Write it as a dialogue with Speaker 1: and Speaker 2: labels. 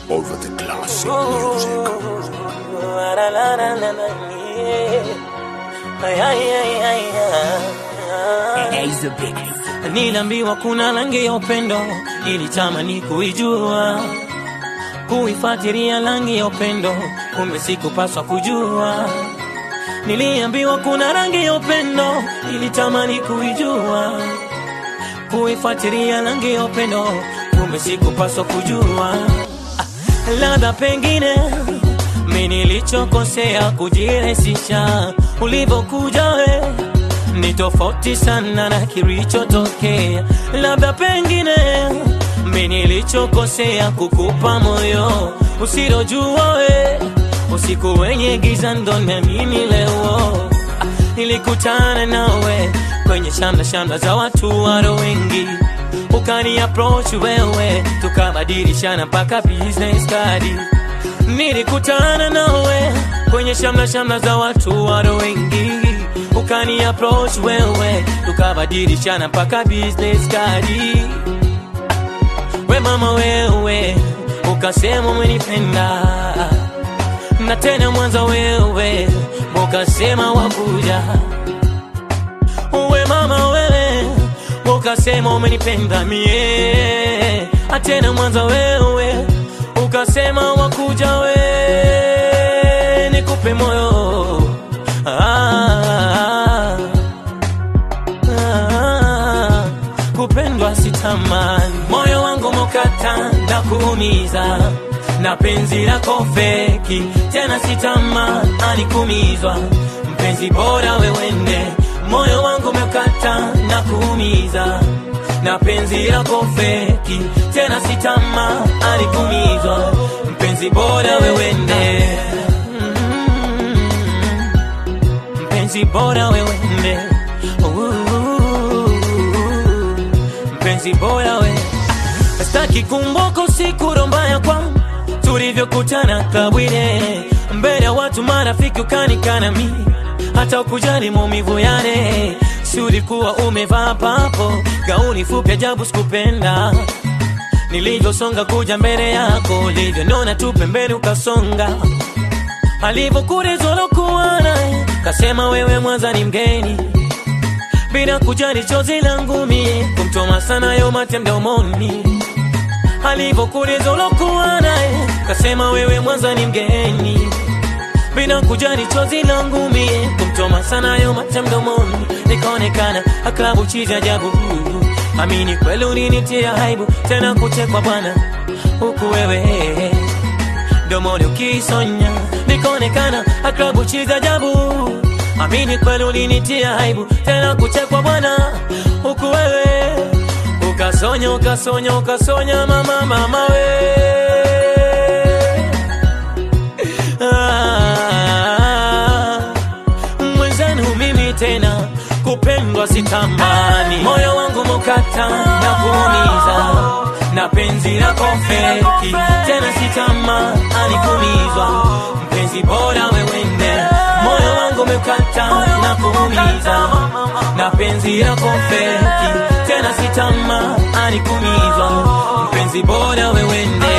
Speaker 1: over the classic music.
Speaker 2: Niliambiwa kuna rangi ya upendo, nilitamani kuijua, kuifuatilia rangi ya upendo, kumbe sikupaswa kujua. Niliambiwa kuna rangi ya upendo, nilitamani kuijua, kuifuatilia rangi ya upendo, kumbe sikupaswa kujua. Labda pengine mimi nilichokosea kujirahisisha, ulivyokuja we ni tofauti sana na kilichotokea. Labda pengine mimi nilichokosea kukupa moyo usilojua we, usiku wenye giza ndo mimi leo. Nilikutana nawe kwenye shamla za watu waro wengi, ukani approach wewe, tukabadilishana mpaka business card. Nilikutana nawe kwenye shamla za watu waro wengi, ukani approach wewe, tukabadilishana mpaka business card. We mama wewe, ukasema umenipenda, na tena mwanza wewe, ukasema wakuja. We mama wewe, ukasema umenipenda mie, atena mwanza wewe, ukasema wakuja we, nikupe moyo. Kupendwa sitamani, moyo wangu mokata na kuumiza, na penzi lako feki, tena sitamani kumizwa. Mpenzi bora wewende, moyo wangu mokata na kuumiza, na penzi lako feki, tena sitamani kumizwa. Mpenzi bora wewende, mpenzi bora wewende, mpenzi bora we. Sitaki kumbuka usiku mbaya kwangu, tulivyokutana kabwile, mbele ya watu marafiki ukanikana mimi, hata ukujali maumivu yale. Si ulikuwa umevaa papo gauni fupi ajabu, sikupenda nilivyosonga kuja mbele yako, ulivyoniona tu pembeni ukasonga. Alivyokurezolo kuwana, kasema wewe mwanza ni mgeni, bila kujali chozi langu mie, kumtoma sana yo mate mdomoni. Alivyokurezolo kuwana, kasema wewe mwanza ni mgeni, bila kujali chozi langu mie, kumtoma sana yo mate mdomoni. Nikaonekana aklabu chizi ajabu, amini kweli ulinitia haibu, tena kuchekwa bwana huku wewe domoni ukisonya. Nikaonekana aklabu chizi ajabu, amini kweli ulinitia haibu, tena kuchekwa bwana huku wewe ukasonya mama we. Mwenzenu mimi tena kupendwa sitamani, moyo wangu mokata na kuumiza, na penzi lako feki, tena sitamani kumizwa. Mpenzi bora wewende, moyo wangu mokata na kuumiza, na penzi lako feki, tena sitamani kumizwa. Mpenzi bora wewende.